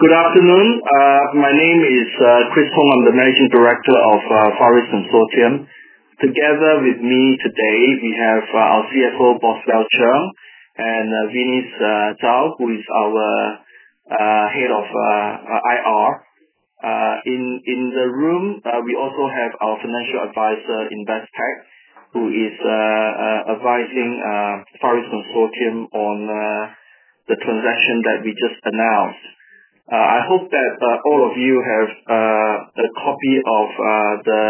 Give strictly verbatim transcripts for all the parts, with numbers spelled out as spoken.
Good afternoon. Uh, my name is uh, Chris Hong. I'm the Managing Director of uh, Far East Consortium. Together with me today, we have uh, our C F O, Boswell Cheung, and uh, Venus uh, Zhao, who is our uh, Head of uh, I R. Uh, in, in the room, uh, we also have our Financial Advisor, Investec, who is uh, uh, advising uh, Far East Consortium on uh, the transaction that we just announced. Uh, I hope that uh, all of you have uh, a copy of uh, the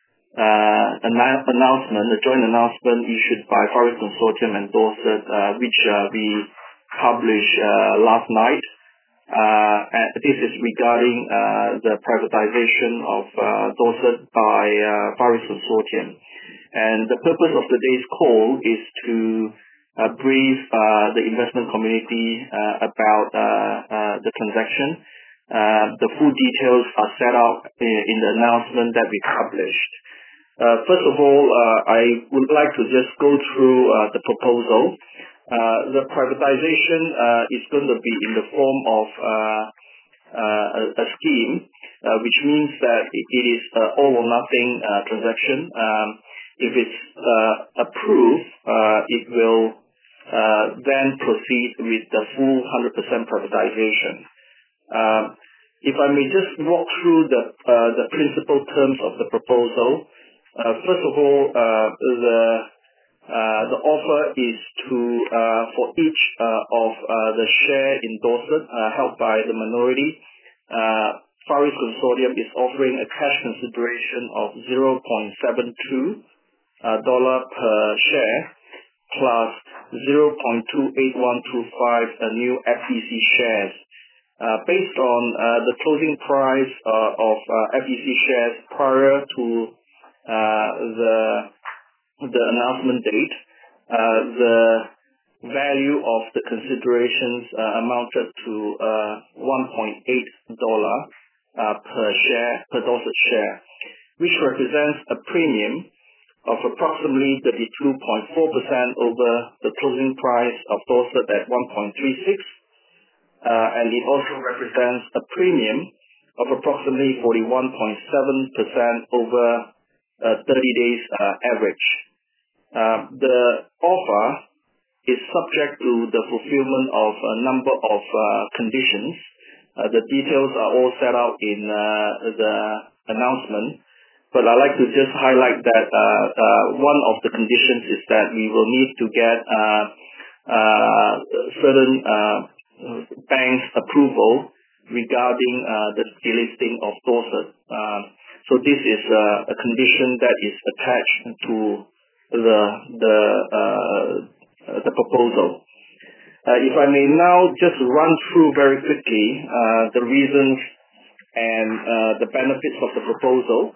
uh, annou- announcement, the joint announcement issued by Far East Consortium and Dorset, uh, which uh, we published uh, last night. Uh, and this is regarding uh, the privatization of uh, Dorset by uh, Far East Consortium. And the purpose of today's call is to uh, brief uh, the investment community uh, about uh, uh, the transaction. Uh, the full details are set out in, in the announcement that we published. Uh, first of all, uh, I would like to just go through uh, the proposal. Uh, the privatization uh, is going to be in the form of uh, uh, a, a scheme, uh, which means that it, it is uh, all or nothing uh, transaction. Um, if it's uh, approved, uh, it will uh, then proceed with the full one hundred percent privatization. Um, if I may just walk through the uh, the principal terms of the proposal. Uh, first of all, uh, the uh, the offer is to uh, for each uh, of uh, the share in Dorset uh, held by the minority, uh, Far East Consortium is offering a cash consideration of zero point seven two uh, dollar per share plus zero point two eight one two five uh, new F E C shares. Uh, based on uh, the closing price uh, of uh, F E C shares prior to uh, the the announcement date, uh, the value of the considerations uh, amounted to uh, one point eight dollar uh, per share, per Dorset share, which represents a premium of approximately thirty-two point four percent over the closing price of Dorset at one point three six. Uh, and it also represents a premium of approximately forty-one point seven percent over uh, thirty days uh, average. Uh, the offer is subject to the fulfillment of a number of uh, conditions. Uh, the details are all set out in uh, the announcement, but I'd like to just highlight that uh, uh, one of the conditions is that we will need to get uh, uh, certain uh, bank's approval regarding uh, the delisting of Dorset. Uh, so this is uh, a condition that is attached to the the uh, the proposal. Uh, if I may now just run through very quickly uh, the reasons and uh, the benefits of the proposal.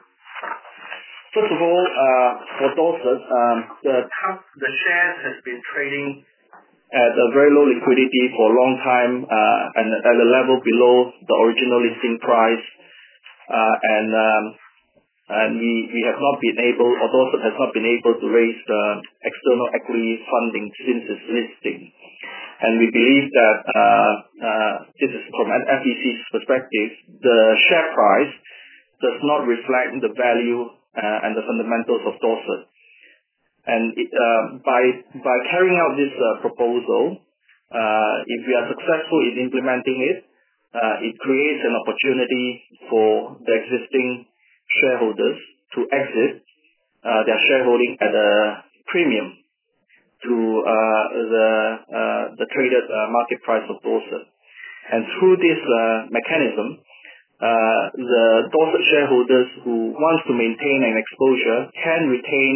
First of all, uh, for Dorset, um, the the shares has been trading at a very low liquidity for a long time uh, and at a level below the original listing price, uh, and um, and we, we have not been able, or Dorset has not been able to raise uh, external equity funding since its listing. And we believe that uh, uh, this is from an F E C's perspective, the share price does not reflect the value uh, and the fundamentals of Dorset. And it, uh, by by carrying out this uh, proposal, uh, if we are successful in implementing it, uh, it creates an opportunity for the existing shareholders to exit uh, their shareholding at a premium to uh, the uh, the traded uh, market price of Dorset. And through this uh, mechanism, uh, the Dorset shareholders who wants to maintain an exposure can retain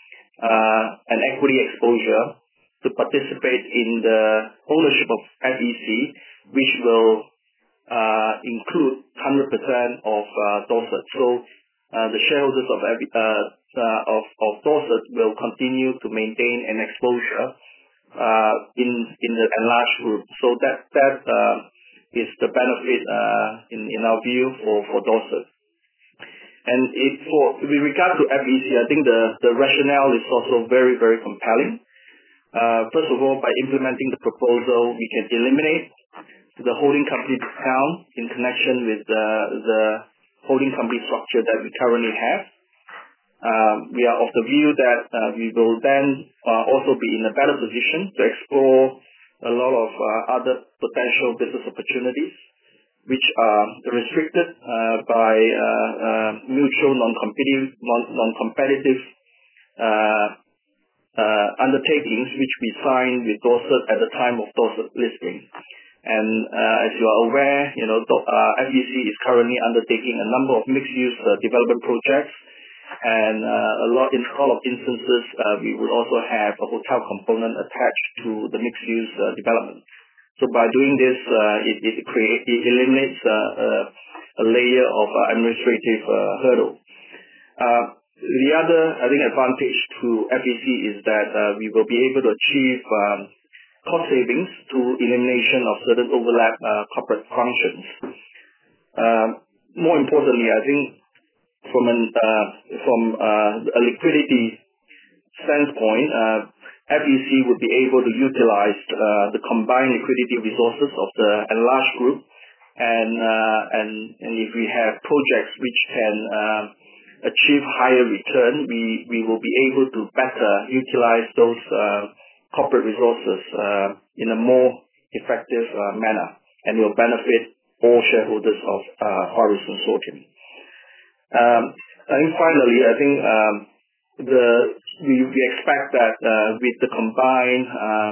uh, an equity exposure to participate in the ownership of F E C, which will uh, include one hundred percent of uh, Dorset. So uh, the shareholders of, uh, uh, of of Dorset will continue to maintain an exposure uh, in in the enlarged group. So that that uh, is the benefit uh, in in our view for for Dorset. And it, for with regard to F E C, I think the the rationale is also very very compelling. Uh, first of all, by implementing the proposal, we can eliminate the holding company discount in connection with the, the holding company structure that we currently have. Um, we are of the view that uh, we will then uh, also be in a better position to explore a lot of uh, other potential business opportunities which are restricted uh, by uh, uh, mutual non-competitive, non-competitive uh, uh, undertakings which we signed with Dorset at the time of Dorset listing. And uh, as you are aware, you know, uh, F E C is currently undertaking a number of mixed-use uh, development projects, and uh, a lot in a lot of instances, uh, we will also have a hotel component attached to the mixed-use uh, development. So by doing this, uh, it, it, create, it eliminates uh, uh, a layer of uh, administrative uh, hurdle. Uh, the other, I think, advantage to F E C is that uh, we will be able to achieve um, cost savings through elimination of certain overlap uh, corporate functions. Uh, more importantly, I think from an uh, from uh, a liquidity standpoint, uh, F E C would be able to utilize uh, the combined liquidity resources of the enlarged group, and uh, and and if we have projects which can uh, achieve higher return, we we will be able to better utilize those uh, corporate resources uh, in a more effective uh, manner, and will benefit all shareholders of uh, Far East Consortium. Um, I think finally, I think um, the we, we expect that uh, with the combined uh,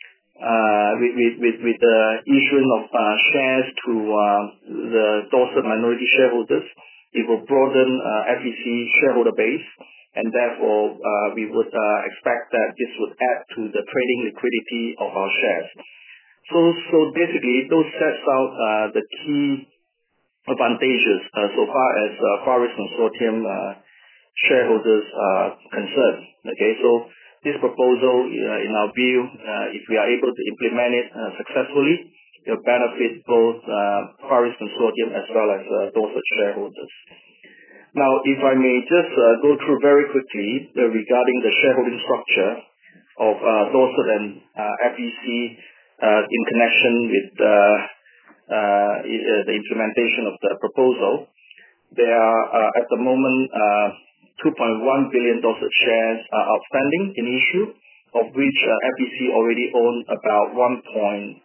uh, with, with, with, with the issuing of uh, shares to uh, the Dorset minority shareholders, it will broaden uh, F E C shareholder base, and therefore uh, we would uh, expect that this would add to the trading liquidity of our shares. So, so basically, those sets out uh, the key advantages uh, so far as uh, Far East Consortium uh, shareholders are concerned. Okay, so this proposal, uh, in our view, uh, if we are able to implement it uh, successfully, it will benefit both uh, Far East Consortium as well as uh, Dorset shareholders. Now, if I may just uh, go through very quickly uh, regarding the shareholding structure of uh, Dorset and uh, F E C uh, in connection with uh, uh, the implementation of the proposal. There are uh, at the moment uh, two point one billion Dorset shares are outstanding in issue, of which uh, F E C already own about one point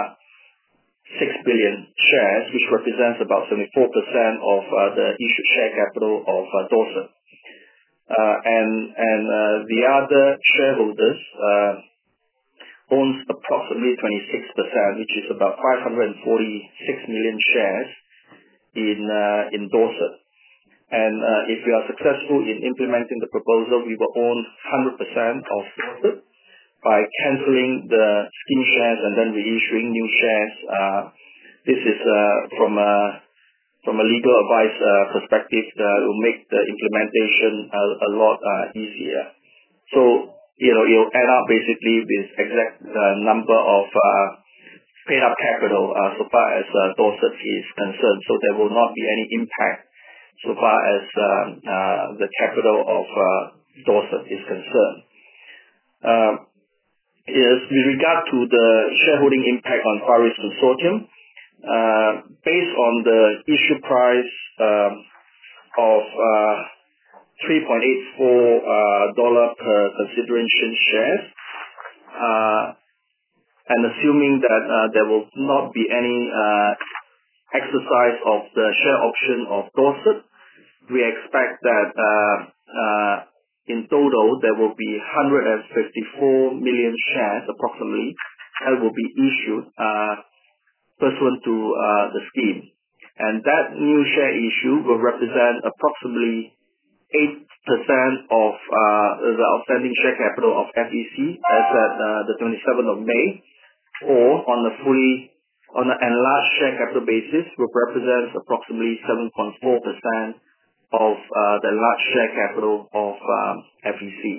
six billion shares, which represents about seventy-four percent of uh, the issued share capital of uh, Dorset. Uh, and and uh, the other shareholders uh, owns approximately twenty-six percent, which is about five hundred forty-six million shares in uh, in Dorset. And uh, if we are successful in implementing the proposal, we will own one hundred percent of Dorset by cancelling the scheme shares and then reissuing new shares. Uh, this is uh, from a from a legal advice uh, perspective that will make the implementation a, a lot uh, easier. So, you know, it'll end up basically with exact uh, number of uh, paid up capital uh, so far as uh, Dorset is concerned. So there will not be any impact so far as um, uh, the capital of uh, Dorset is concerned. Uh, is with regard to the shareholding impact on Far East Consortium, uh, based on the issue price um, of uh, three point eight four uh, dollar per consideration shares, uh, and assuming that uh, there will not be any uh, exercise of the share option of Dorset, we expect that uh, uh, in total there will be one hundred fifty-four million shares approximately that will be issued uh, pursuant to uh, the scheme. And that new share issue will represent approximately eight percent of uh, the outstanding share capital of F E C as at uh, the twenty-seventh of May, or on a fully on an enlarged share capital basis, will represent approximately seven point four percent of uh, the enlarged share capital of um, F E C.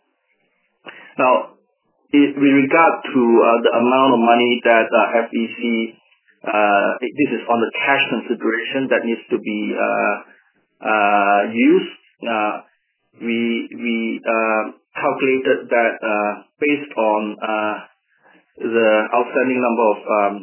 Now, it, with regard to uh, the amount of money that uh, F E C, uh, this is on the cash consideration that needs to be uh, uh, used. Uh, we we uh, calculated that uh, based on uh, the outstanding number of um,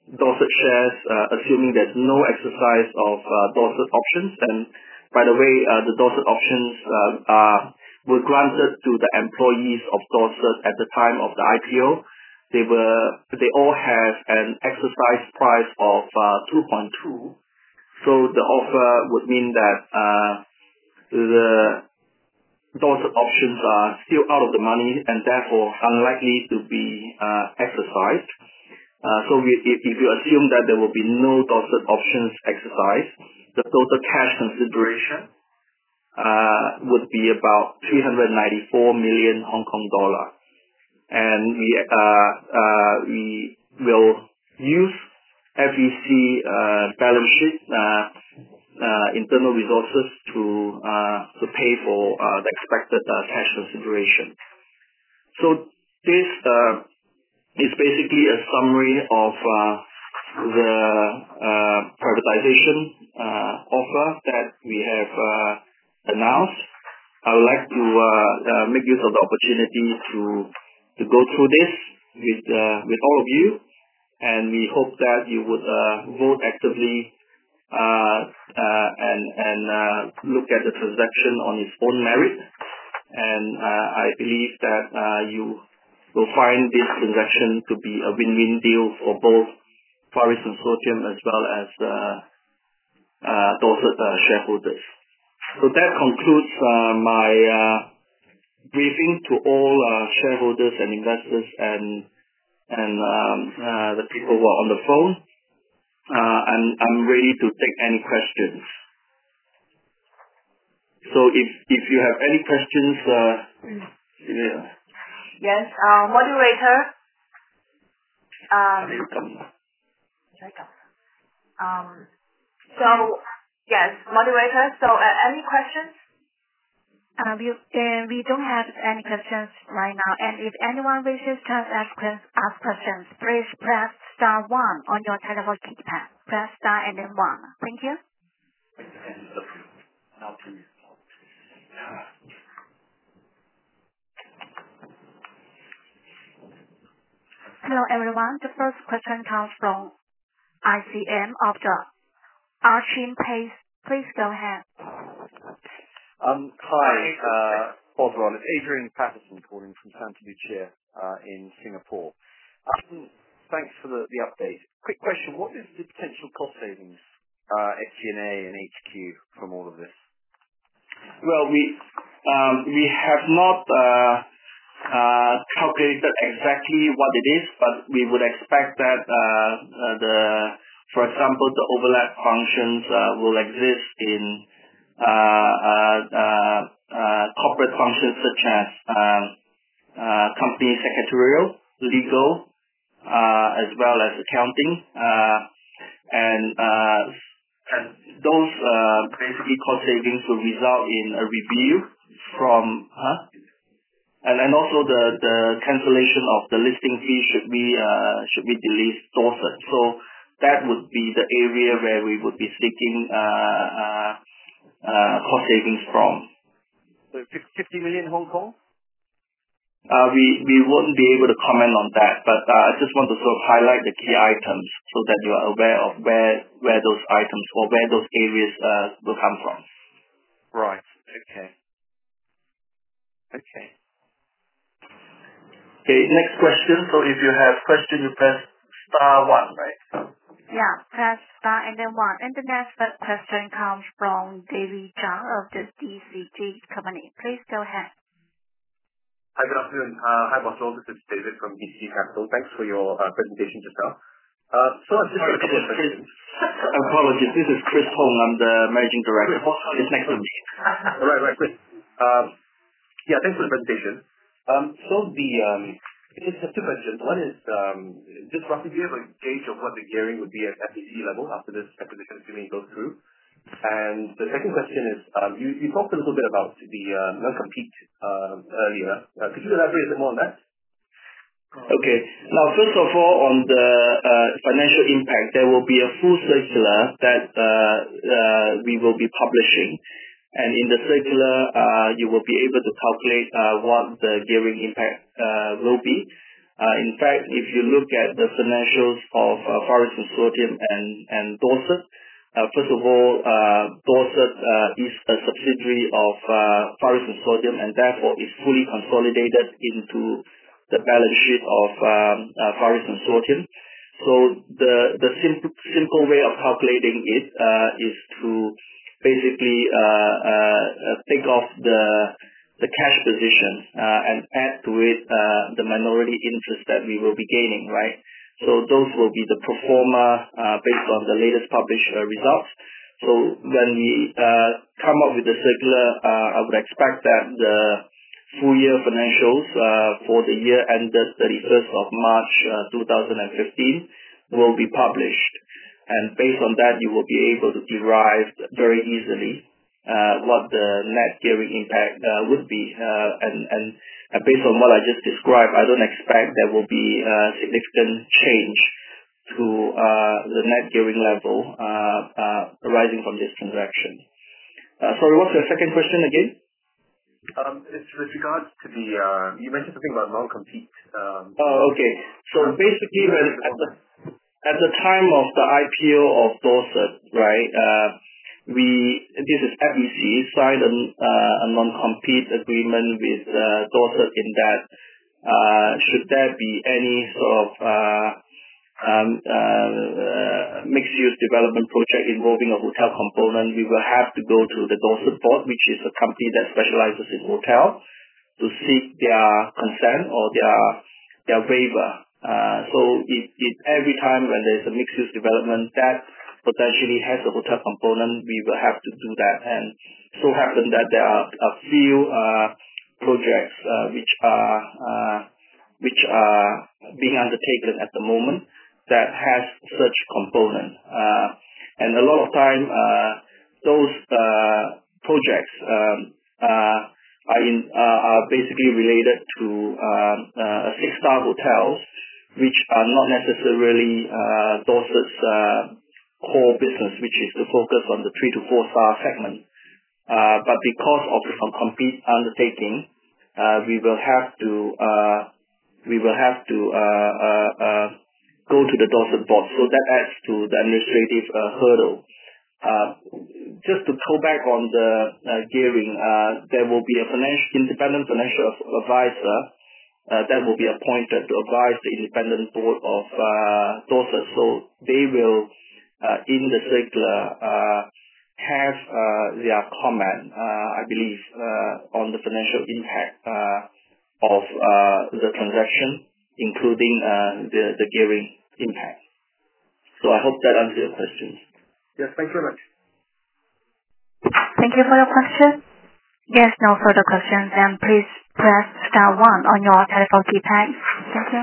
Dorset shares, uh, assuming there's no exercise of uh, Dorset options. And by the way, uh, the Dorset options uh, are were granted to the employees of Dorset at the time of the I P O. They were they all have an exercise price of uh, two point two. So the offer would mean that uh, the Dorset options are still out of the money and therefore unlikely to be uh, exercised. Uh, so we, if, if you assume that there will be no Dorset options exercised, the total cash consideration uh, would be about three hundred ninety-four million Hong Kong dollar. And we uh, uh, we will use F E C uh, balance sheet uh, uh, internal resources to uh, to pay for uh, the expected uh, cash consideration. So this uh, is basically a summary of uh, the uh, privatization uh, offer that we have uh, announced. I would like to uh, uh, make use of the opportunity to to go through this with uh, with all of you, and we hope that you would uh, vote actively uh, uh, and and uh, look at the transaction on its own merit. And uh, I believe that uh, you will find this transaction to be a win-win deal for both Far East Consortium as well as uh, uh, Dorset uh, shareholders. So that concludes uh, my uh, briefing to all uh, shareholders and investors and and um, uh, the people who are on the phone. Uh, I'm I'm ready to take any questions. So if if you have any questions, uh, yeah. Yes, uh, moderator. Um, um, so yes, moderator. So uh, any questions? Uh, we, uh, we don't have any questions right now, and if anyone wishes to ask, ask questions, please press star one on your telephone keypad. Press star and then one. Thank you. Hello everyone. The first question comes from I C M of the Arching Pace. Please go ahead. Um, hi, uh, Osron. It's Adrian Patterson calling from Santa Lucia uh, in Singapore. Um, thanks for the, the update. Quick question. What is the potential cost savings, uh, S G and A and H Q from all of this? Well, we um, we have not uh, uh, calculated exactly what it is, but we would expect that uh, uh, the, for example, the overlap functions uh, will exist in uh, uh, uh, uh, corporate functions such as um, uh, company secretarial, legal, uh, as well as accounting, uh, and uh, and those uh, basically cost savings will result in a review from, huh? And and also the the cancellation of the listing fee should we uh, should we delist Dorset. So that would be the area where we would be seeking uh, uh, uh, cost savings from. So fifty million Hong Kong? Uh, we we won't be able to comment on that, but uh, I just want to sort of highlight the key items so that you are aware of where where those items or where those areas uh, will come from. Right. Okay. Okay. Okay. Next question. So if you have question, you press star one, right? Yeah, press star and then one. And the next question comes from David Zhang of the D C G company. Please go ahead. Hi, good afternoon. Uh, Hi, Boswell. This is David from B C G Capital. Thanks for your uh, presentation just now. Uh, so I've just got a couple of questions. Apologies. This is Chris Hong. I'm the managing director. It's next to me. Right, right, Chris. Um, yeah, thanks for the presentation. Um, so the um, I just have two questions. One is um, just roughly, do you have a gauge of what the gearing would be at F E C level after this acquisition assuming it goes through? And the second question is, um, you, you talked a little bit about the uh, non-compete uh, earlier. Uh, could you elaborate a bit more on that? Okay. Now, first of all, on the uh, financial impact, there will be a full circular that uh, uh, we will be publishing. And in the circular, uh, you will be able to calculate uh, what the gearing impact uh, will be. In fact, if you look at the financials of Far East Consortium and Dorset, first of all, Dorset is a subsidiary of Far East Consortium and therefore is fully consolidated into the balance sheet of Far East Consortium. So the the simple simple way of calculating it uh, is to basically uh, uh, take off the the cash position uh, and add to it uh, the minority interest that we will be gaining, right? So those will be the pro forma uh, based on the latest published uh, results. So when we uh, come up with the circular, uh, I would expect that the full year financials uh, for the year ended thirty-first of March uh, two thousand fifteen will be published. And based on that, you will be able to derive very easily uh, what the net gearing impact uh, would be. Uh, and, and uh, based on what I just described, I don't expect there will be a significant change to uh, the net gearing level uh, uh, arising from this transaction. Uh, sorry, what's your second question again? Um, it's with regards to the, uh, you mentioned something about non-compete. Um, oh, okay. So basically, when at the, at the time of the I P O of Dorset, right, uh, we, this is F E C, signed a, uh, a non-compete agreement with uh, Dorset in that uh, should there be any sort of uh, um, uh, uh, mixed-use development project involving a hotel component, we will have to go to the Dorset Board, which is a company that specializes in hotel, to seek their consent or their their waiver. Uh, so if, if every time when there's a mixed-use development that potentially has a hotel component, we will have to do that. And so happen that there are a few uh, projects uh, which are uh, which are being undertaken at the moment that has such component. Uh, and a lot of time, uh, those uh, projects um, uh, are, in, uh, are basically related to um, uh, six-star hotels, which are not necessarily uh, Dorset's uh, core business, which is to focus on the three to four-star segment. Uh, but because of the compete undertaking, uh, we will have to uh, we will have to uh, uh, uh, go to the Dorset Board. So that adds to the administrative uh, hurdle. Uh, just to go back on the uh, gearing, uh, there will be a financial, independent financial advisor uh, that will be appointed to advise the independent board of uh, Dorset. So they will, uh, in the circular, uh, have uh, their comment, uh, I believe, uh, on the financial impact uh, of uh, the transaction, including uh, the, the gearing impact. So I hope that answers your questions. Yes, thank you very much. Thank you for your question. Yes, no further questions, and please press star one on your telephone keypad. Thank you.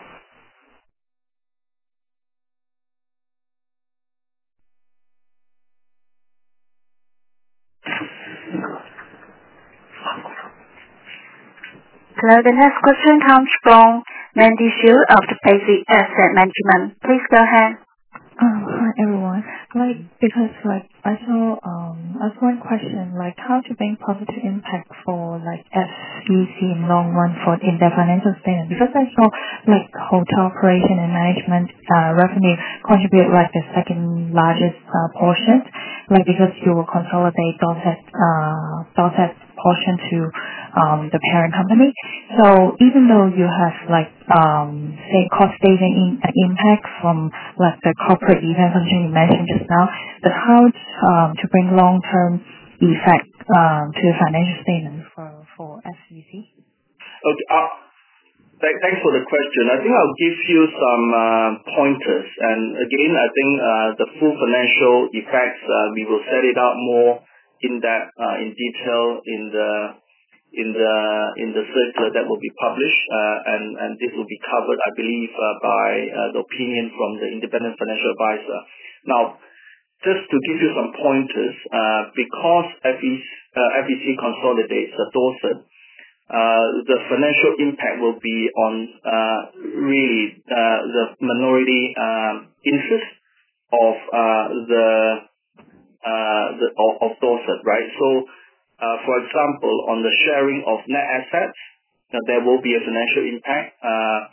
Hello, the next question comes from Mandy Xu of the Basic Asset Management. Please go ahead. Um, hi everyone. Like, because like I saw um as one question, like how to bring positive impact for like F E C in long run for in their financial statement. Because I saw like hotel operation and management uh revenue contribute like the second largest uh, portion. Like because you will consolidate Dorset uh Dorset portion to um the parent company. So even though you have like um say cost saving in, uh, impact from like the corporate event function you mentioned just now, but how um to bring long term effect um to the financial statement for for F E C? Okay. Uh, th- thanks for the question. I think I'll give you some uh, pointers. And again, I think uh, the full financial effects uh, we will set it out more in that uh, in detail in the in the in the circular that will be published, uh, and and this will be covered, I believe, uh, by uh, the opinion from the independent financial advisor. Now, just to give you some pointers, uh, because F E C, uh, F E C consolidates uh, Dorset, uh, the financial impact will be on uh, really uh, the minority um, interest of uh, the uh, the of, of Dorset, right? So, uh, for example, on the sharing of net assets, uh, there will be a financial impact. Uh,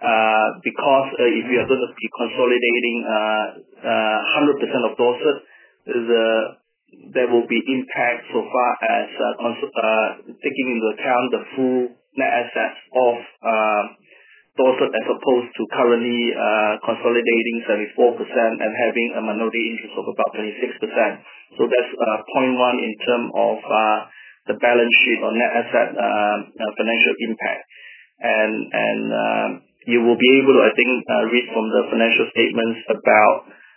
uh, because uh, if we are going to be consolidating uh, uh, one hundred percent of Dorset, the, there will be impact so far as uh, cons- uh, taking into account the full net assets of uh, Dorset as opposed to currently uh, consolidating seventy-four percent and having a minority interest of about twenty-six percent. So that's uh, point one in terms of uh, the balance sheet or net asset uh, uh, financial impact. And and uh, you will be able to, I think, uh, read from the financial statements about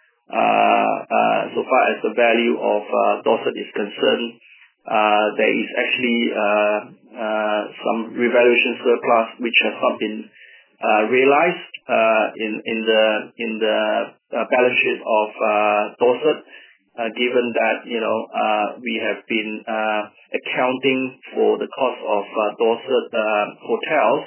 uh, uh, so far as the value of uh, Dorset is concerned, uh, there is actually uh, uh, some revaluation surplus which has not been uh, realized uh, in in the in the uh, balance sheet of uh, Dorset, uh, given that you know uh, we have been uh, accounting for the cost of uh, Dorset uh, hotels.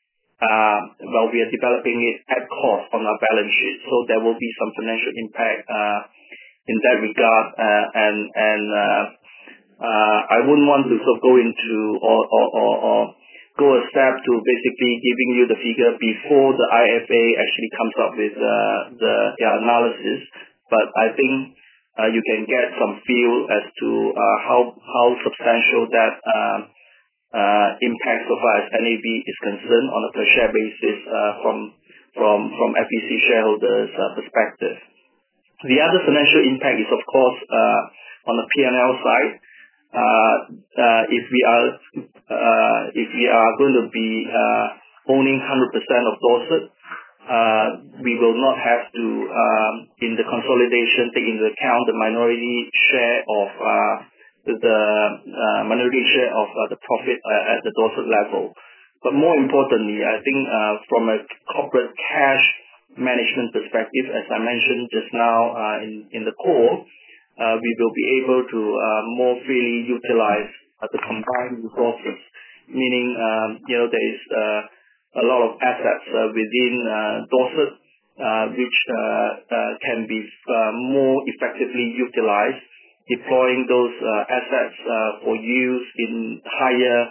Uh, well, we are developing it at cost on our balance sheet, so there will be some financial impact uh, in that regard, uh, and and uh, uh, I wouldn't want to sort of go into or or, or, or go a step to basically giving you the figure before the I F A actually comes up with uh, the yeah, analysis, but I think uh, you can get some feel as to uh, how how substantial that. Uh, Uh, impact so far as N A V is concerned on a per share basis uh, from from from F E C shareholders' uh, perspective. The other financial impact is, of course, uh, on the P and L side. Uh, uh, if we are uh, if we are going to be uh, owning one hundred percent of Dorset, uh, we will not have to, um, in the consolidation, take into account the minority share of uh, the uh, minority share of uh, the profit uh, at the Dorset level. But more importantly, I think uh, from a corporate cash management perspective, as I mentioned just now uh, in, in the call, uh, we will be able to uh, more freely utilize uh, the combined resources, meaning um, you know there is uh, a lot of assets uh, within uh, Dorset uh, which uh, uh, can be uh, more effectively utilized, deploying those uh, assets uh, for use in higher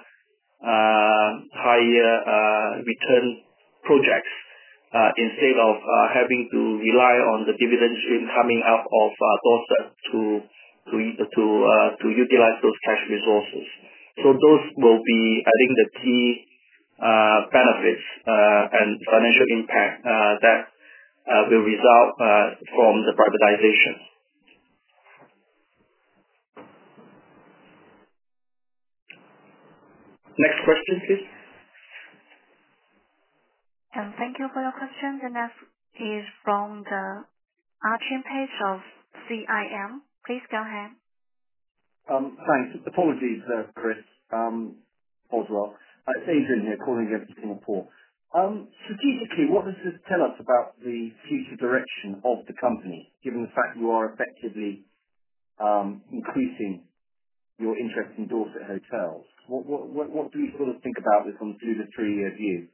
uh, higher uh, return projects uh, instead of uh, having to rely on the dividend stream coming out of uh, Dorset to to to uh, to utilize those cash resources. So those will be, I think, the key uh, benefits uh, and financial impact uh, that uh, will result uh, from the privatization. Next question, please. And thank you for your question. The next is from the Archie page of C I M. Please go ahead. Um, thanks. Apologies, uh, Chris um, Oswald. Uh, it's Adrian here calling again from Singapore. Um, strategically, what does this tell us about the future direction of the company, given the fact you are effectively um, increasing your interest in Dorset hotels? What, what, what, what do you sort of think about this on two to three year view?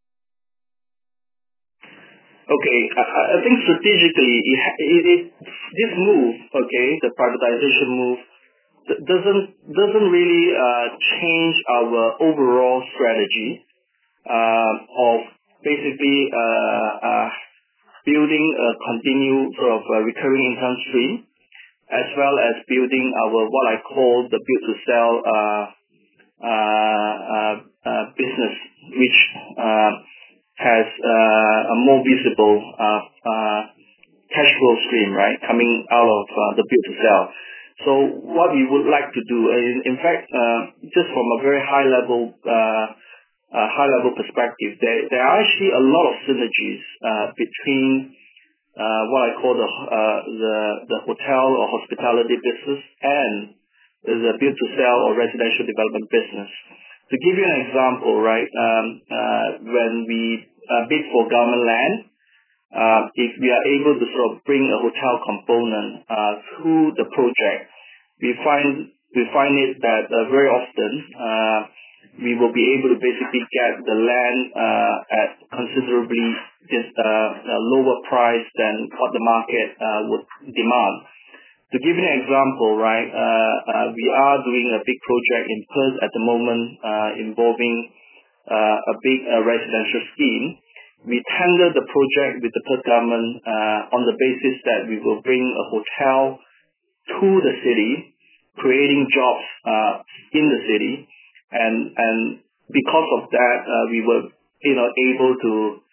Okay, I, I think strategically, it, it, it, this move, okay, the privatization move, th- doesn't doesn't really uh, change our overall strategy uh, of basically uh, uh, building a continued sort of uh, recurring income stream, as well as building our what I call the build to sell uh, uh, uh, uh, business, which uh, has uh, a more visible uh, uh, cash flow stream, right, coming out of uh, the build to sell. So what we would like to do, uh, in, in fact, uh, just from a very high level, uh, uh, high level perspective, there there are actually a lot of synergies uh, between uh, what I call the uh, the the hotel or hospitality business and the build to sell or residential development business. To give you an example, right, um, uh, when we uh, bid for government land, uh, if we are able to sort of bring a hotel component uh, through the project, we find we find it that uh, very often uh, we will be able to basically get the land uh, at considerably just uh, a lower price than what the market uh, would demand. To give you an example, right, uh, uh, we are doing a big project in Perth at the moment uh, involving uh, a big uh, residential scheme we tendered the project with the Perth government uh, on the basis that we will bring a hotel to the city, creating jobs uh, in the city, and and because of that, uh, we were you know able to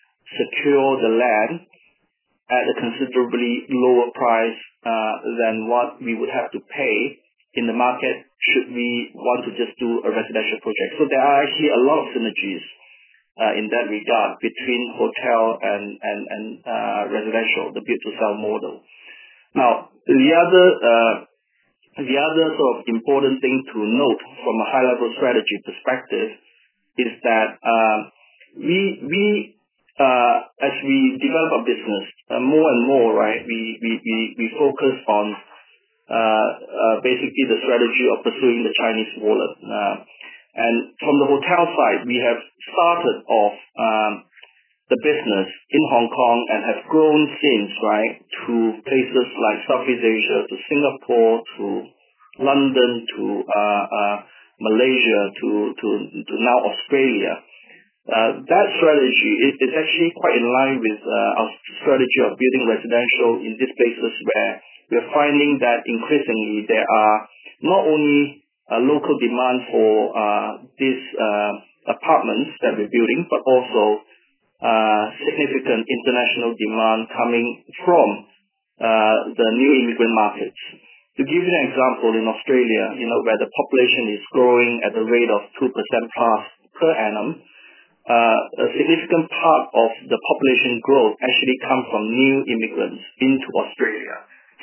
secure the land at a considerably lower price uh, than what we would have to pay in the market should we want to just do a residential project. So there are actually a lot of synergies uh, in that regard between hotel and and and uh, residential, the build to sell model. Now the other uh, the other sort of important thing to note from a high level strategy perspective is that uh, we we uh, as we develop our business uh, more and more, right, we we we, we focus on uh, uh, basically the strategy of pursuing the Chinese wallet. Uh, and from the hotel side, we have started off um, the business in Hong Kong and have grown since, right, to places like Southeast Asia, to Singapore, to London, to uh, uh, Malaysia, to, to, to now Australia. Uh, that strategy is, is actually quite in line with uh, our strategy of building residential in these places where we are finding that increasingly there are not only uh, local demand for uh, these uh, apartments that we're building, but also uh, significant international demand coming from uh, the new immigrant markets. To give you an example, in Australia, you know, where the population is growing at a rate of two percent plus per annum, uh, a significant part of the population growth actually comes from new immigrants into Australia.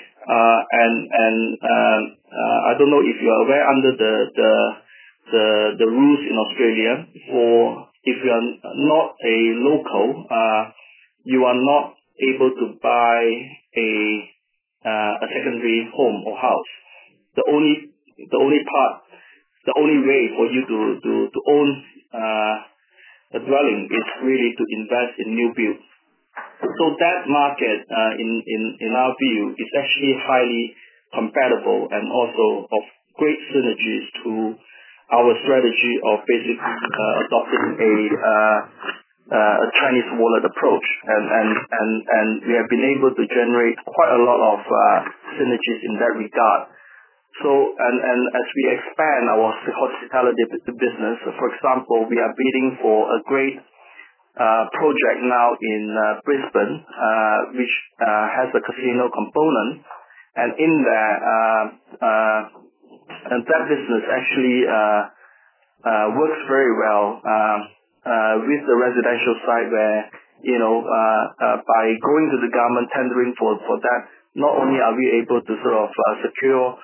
Uh, and and um, uh, I don't know if you are aware, under the the the, the rules in Australia, for if you are not a local, uh, you are not able to buy a uh, a secondary home or house. The only the only part, the only way for you to to to own uh, a dwelling is really to invest in new build. So that market, uh, in, in, in our view, is actually highly compatible and also of great synergies to our strategy of basically uh, adopting a, uh, uh, a Chinese wallet approach. And, and, and, and we have been able to generate quite a lot of uh, synergies in that regard. So, and, and as we expand our hospitality business, for example, we are bidding for a great Uh, project now in uh, Brisbane, uh, which uh, has a casino component, and in there, uh, uh, and that business actually uh, uh, works very well uh, uh, with the residential side, where you know uh, uh, by going to the government tendering for for that, not only are we able to sort of uh, secure,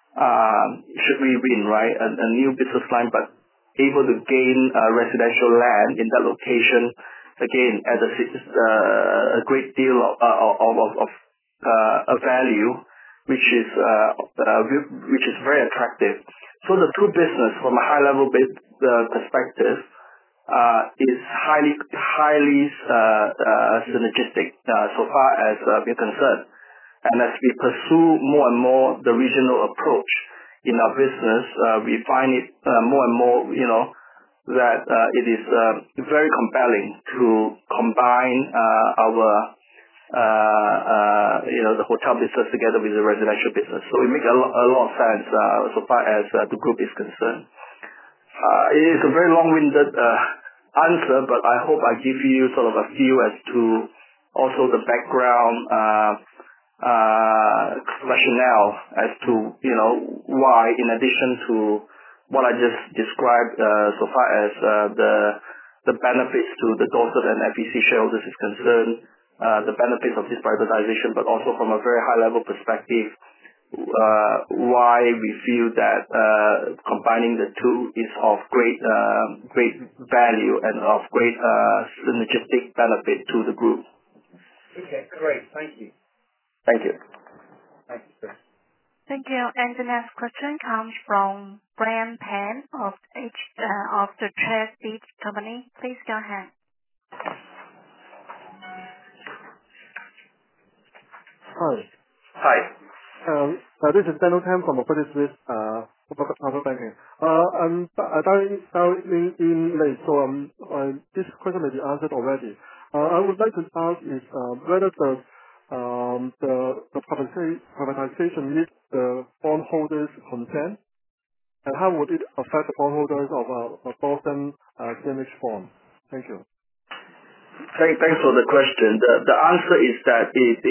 uh, should we win, right, a, a new business line, but able to gain uh, residential land in that location, again, at a, uh, a great deal of, uh, of, of, of uh, a value, which is uh, uh, which is very attractive. So the two business, from a high level uh, perspective, uh, is highly highly uh, uh, synergistic uh, so far as uh, we're concerned. And as we pursue more and more the regional approach in our business, uh, we find it uh, more and more, you know, that uh, it is uh, very compelling to combine uh, our, uh, uh, you know, the hotel business together with the residential business. So it makes a, lo- a lot of sense uh, so far as uh, the group is concerned. Uh, it is a very long-winded uh, answer, but I hope I give you sort of a feel as to also the background uh, uh, rationale as to, you know, why, in addition to what I just described uh, so far as uh, the the benefits to the Dorsett and F E C shareholders is concerned, uh, the benefits of this privatization, but also from a very high-level perspective, uh, why we feel that uh, combining the two is of great uh, great value and of great uh, synergistic benefit to the group. Okay, great. Thank you. Thank you. Thank you, Chris. Thank you. And the next question comes from Brian Pan of H, uh, of the Trade Beach Company. Please go ahead. Hi. Hi. Um, uh, this is Daniel Tam from Credit Suisse, uh, Corporate Banking. Uh, I'm uh, dialing dialing in late, so um, uh, this question may be answered already. I would like to ask is whether the privatization needs the bondholders' consent, and how would it affect the bondholders of Boston C N H Fund? Thank you. Thanks for the question. The answer is that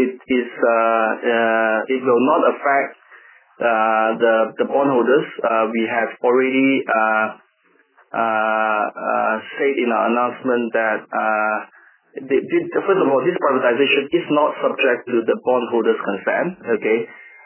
it will not affect the bondholders. We have already said in our announcement that first of all, this privatization is not subject to the bondholders' consent. Okay.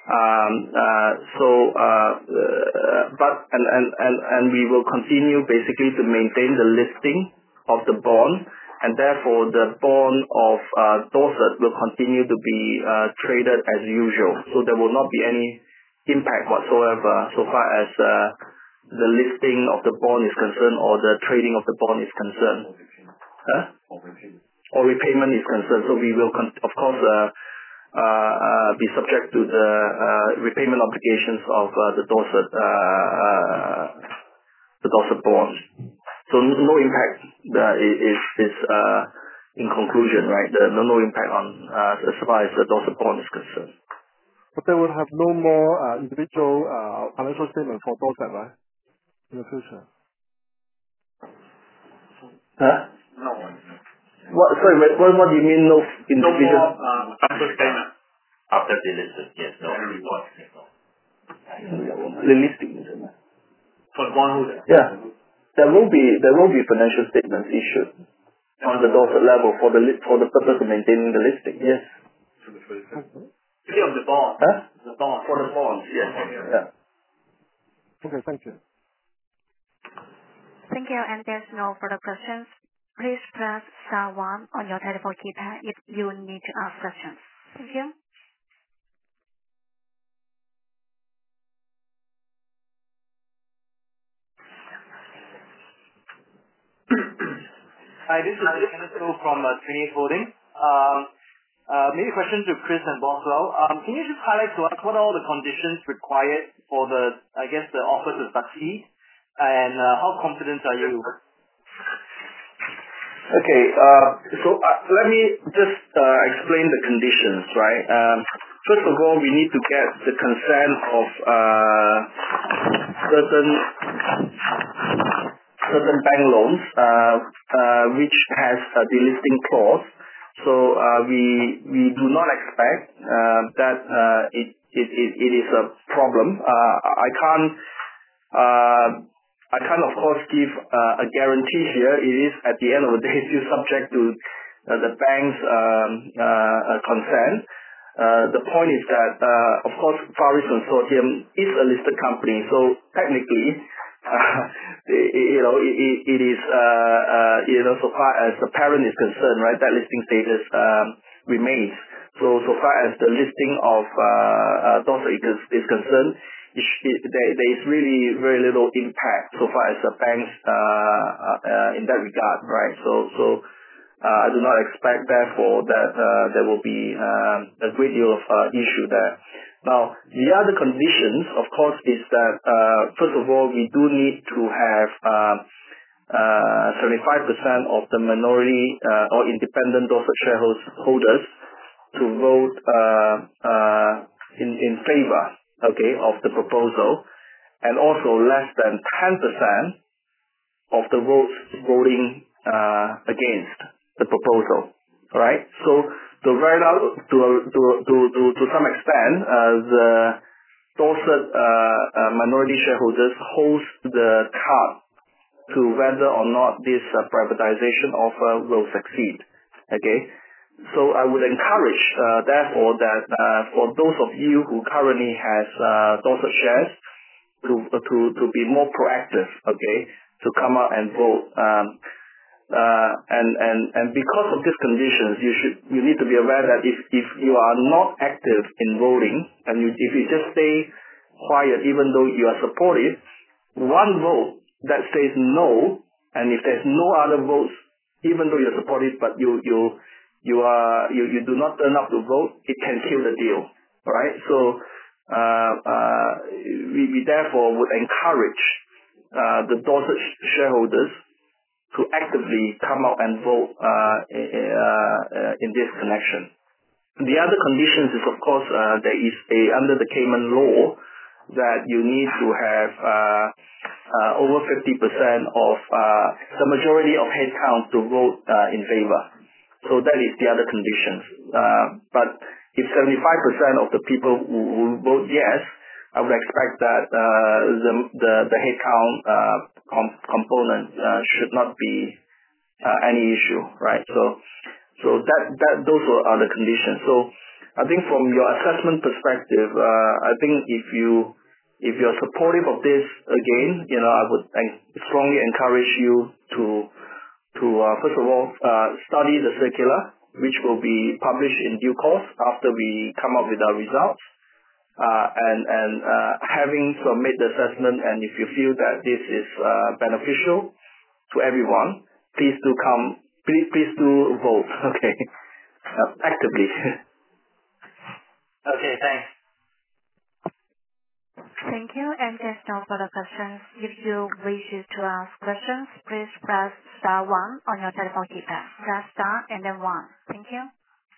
And we will continue basically to maintain the listing of the bond, and therefore the bond of Dorset will continue to be traded as usual. So there will not be any impact whatsoever so far as the listing of the bond is concerned or the trading of the bond is concerned. Huh? Or repayment is concerned. So we will, of course, be subject to the repayment obligations of the Dorset the Dorset bonds. So no impact is in conclusion, right? No no impact on as far as the Dorset bond is concerned. But they will have no more individual financial statement for Dorset, right? In the future. Huh? No. What? Sorry, what, what do you mean no individual? No more financial statement after the listing. Yes, no report. The listing, isn't it? For the bondholder. Yeah, there will be there will be financial statements issued on the Dorset level for the for the purpose of maintaining the listing. Yes. Speaking of the bond. Huh? The bond. For the bonds. Yes. Yeah. Okay. Thank you. Thank you. And there's no further questions. Please press star one on your telephone keypad if you need to ask questions. Thank you. Hi, this is Kenneth Ho from uh, twenty-eight Holdings. Um, uh, maybe a question to Chris and Boswell. Um, can you just highlight to us what are all the conditions required for the, I guess, the offer to succeed, and uh, how confident are you? Okay, uh, so uh, let me just uh, explain the conditions, right? Um, first of all, we need to get the consent of uh, certain certain bank loans, uh, uh, which has a delisting clause. So uh, we we do not expect uh, that uh, it, it it it is a problem. Uh, I can't. Uh, I can't, of course, give uh, a guarantee here. It is, at the end of the day, still subject to uh, the bank's um, uh, consent. Uh, the point is that, uh, of course, Far East Consortium is a listed company, so technically, uh, you know, it, it is, uh, uh, you know, so far as the parent is concerned, right, that listing status um, remains. So, so far as the listing of uh, uh, Dorset is, is concerned, It, it, there, there is really very little impact so far as the banks uh, uh, in that regard, right? So, so uh, I do not expect, therefore, that uh, there will be um, a great deal of uh, issue there. Now, the other conditions, of course, is that uh, first of all, we do need to have uh, uh, seventy-five percent of the minority uh, or independent Dorset shareholders to vote uh, uh, in in favor, okay, of the proposal, and also less than ten percent of the votes voting uh, against the proposal. All right. So to very to to to to to some extent, uh, the Dorset uh, uh, minority shareholders hold the card to whether or not this uh, privatization offer will succeed. Okay. So I would encourage, uh, therefore, that uh, for those of you who currently has uh, Dorset shares, to to to be more proactive, okay, to come out and vote. Um, uh, and and and because of these conditions, you should you need to be aware that if if you are not active in voting, and you, if you just stay quiet, even though you are supportive, one vote that says no, and if there's no other votes, even though you're supportive, but you you you are you, you do not turn up to vote, it can kill the deal. All right. So uh, uh, we, we therefore would encourage uh, the Dorset shareholders to actively come out and vote uh, uh, in this connection. The other conditions is, of course, uh, there is a under the Cayman law that you need to have uh, uh, over fifty percent of uh, the majority of headcount to vote uh, in favor. So that is the other conditions. Uh, but if seventy-five percent of the people who, who vote yes, I would expect that uh, the, the the headcount uh, com- component uh, should not be uh, any issue, right? So. So that, that those are the conditions. So I think from your assessment perspective, uh, I think if you if you're supportive of this again, you know, I would strongly encourage you to to uh, first of all uh, study the circular, which will be published in due course after we come up with our results. Uh, and and uh, having submit the assessment, and if you feel that this is uh, beneficial to everyone, please do come. Please, please do vote, okay, uh, actively. Okay, thanks. Thank you, and there's no further questions. If you wish to ask questions, please press star one on your telephone keypad. Press star and then one. Thank you.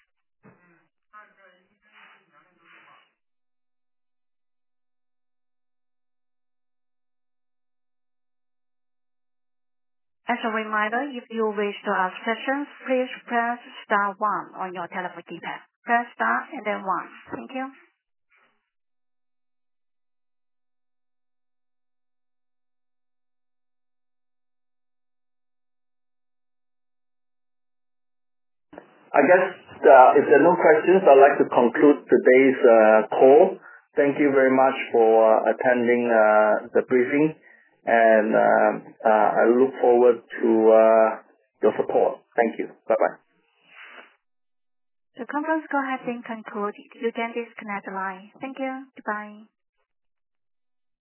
As a reminder, if you wish to ask questions, please press star one on your telephone keypad. Press star and then one. Thank you. I guess uh, if there are no questions, I'd like to conclude today's uh, call. Thank you very much for uh, attending uh, the briefing, and uh, uh, I look forward to uh, your support. Thank you. Bye-bye. The conference call has been concluded. You can disconnect the line. Thank you. Goodbye.